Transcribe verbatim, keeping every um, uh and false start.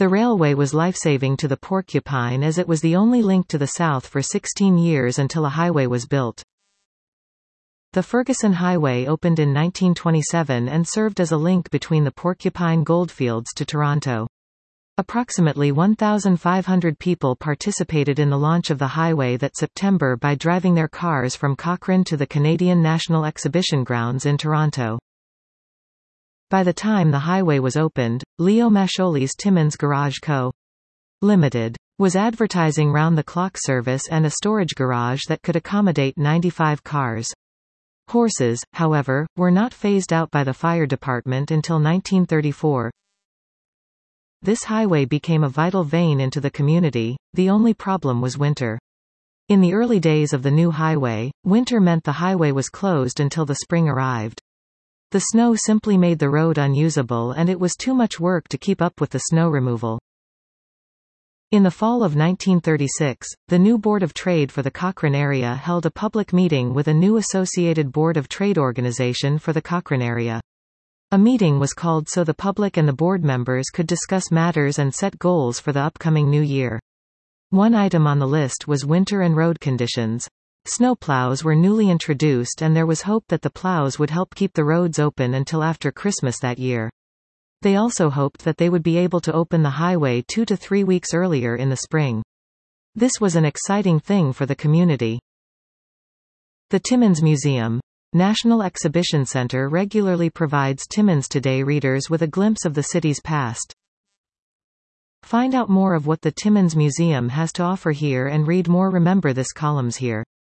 The railway was life-saving to the Porcupine as it was the only link to the south for sixteen years until a highway was built. The Ferguson Highway opened in nineteen twenty-seven and served as a link between the Porcupine goldfields to Toronto. Approximately one thousand five hundred people participated in the launch of the highway that September by driving their cars from Cochrane to the Canadian National Exhibition Grounds in Toronto. By the time the highway was opened, Leo Mascioli's Timmins Garage Co. Limited was advertising round-the-clock service and a storage garage that could accommodate ninety-five cars. Horses, however, were not phased out by the fire department until nineteen thirty-four. This highway became a vital vein into the community. The only problem was winter. In the early days of the new highway, winter meant the highway was closed until the spring arrived. The snow simply made the road unusable and it was too much work to keep up with the snow removal. In the fall of nineteen thirty-six, the new Board of Trade for the Cochrane area held a public meeting with a new Associated Board of Trade organization for the Cochrane area. A meeting was called so the public and the board members could discuss matters and set goals for the upcoming new year. One item on the list was winter and road conditions. Snowplows were newly introduced and there was hope that the plows would help keep the roads open until after Christmas that year. They also hoped that they would be able to open the highway two to three weeks earlier in the spring. This was an exciting thing for the community. The Timmins Museum. National Exhibition Centre regularly provides Timmins Today readers with a glimpse of the city's past. Find out more of what the Timmins Museum has to offer here and read more. Remember this columns here.